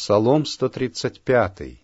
Псалом 135.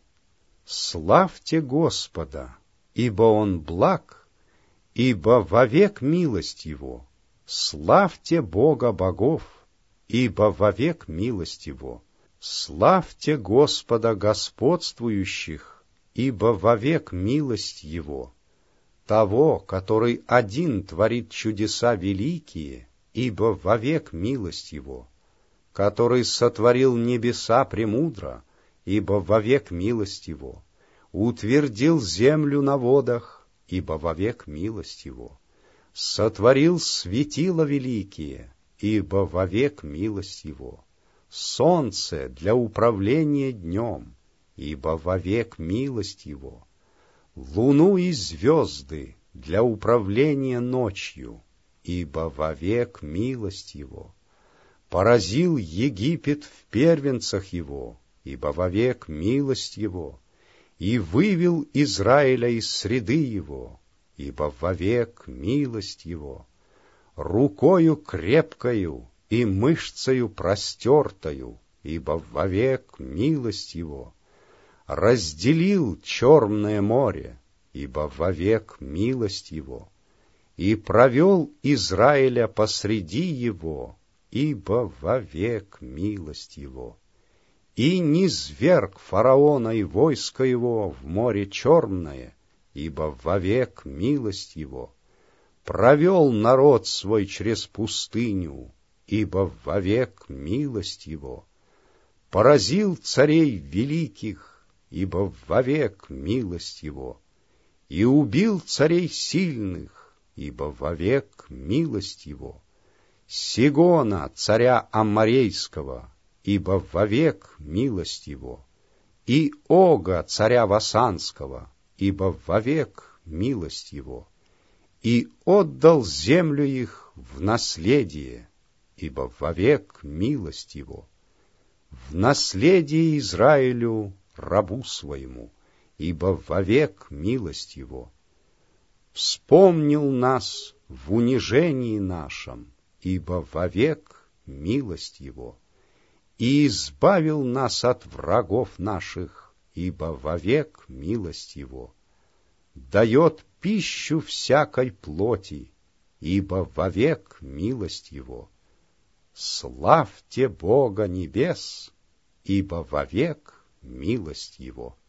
Славьте Господа, ибо Он благ, ибо вовек милость Его. Славьте Бога богов, ибо вовек милость Его. Славьте Господа господствующих, ибо вовек милость Его. Того, который один творит чудеса великие, ибо вовек милость Его. Который сотворил небеса премудро, ибо вовек милость Его. Утвердил землю на водах, ибо вовек милость Его. Сотворил светила великие, ибо вовек милость Его. Солнце для управления днем, ибо вовек милость Его. Луну и звезды для управления ночью, ибо вовек милость Его. Поразил Египет в первенцах его, ибо вовек милость его, и вывел Израиля из среды его, ибо вовек милость его. Рукою крепкою и мышцею простертою, ибо вовек милость его. Разделил Черное море, ибо вовек милость его. И провел Израиля посреди его, ибо вовек милость его. И низвергл фараона и войско его в море Черное, ибо вовек милость его. Провел народ свой через пустыню, ибо вовек милость его. Поразил царей великих, ибо вовек милость его. И убил царей сильных, ибо вовек милость его. Сигона, царя Амморейского, ибо вовек милость его, и Ога, царя Васанского, ибо вовек милость его, и отдал землю их в наследие, ибо вовек милость его, в наследие Израилю, рабу своему, ибо вовек милость его. Вспомнил нас в унижении нашем, ибо вовек милость его, и избавил нас от врагов наших, ибо вовек милость его. Дает пищу всякой плоти, ибо вовек милость его. Славьте Бога небес, ибо вовек милость его.